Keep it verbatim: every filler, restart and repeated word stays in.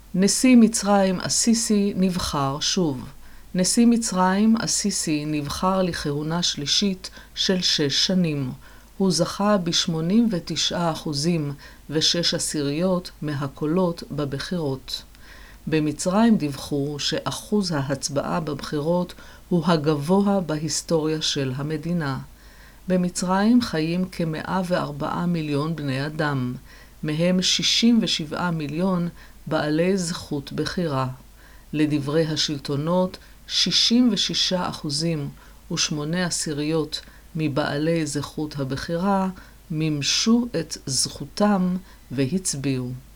נשיא מצרים אסיסי נבחר שוב. נשיא מצרים אסיסי נבחר לכהונה שלישית של שש שנים. הוא זכה ב-שמונים ותשעה אחוזים ושש עשיריות מהקולות בבחירות. במצרים דיווחו שאחוז ההצבעה בבחירות הוא הגבוה בהיסטוריה של המדינה. במצרים חיים כ-מאה וארבעה מיליון בני אדם, מהם שישים ושבעה מיליון בעלי זכות בחירה. לדברי השלטונות, שישים ושישה אחוזים ושמונה עשיריות מבעלי זכות הבחירה מימשו את זכותם והצביעו.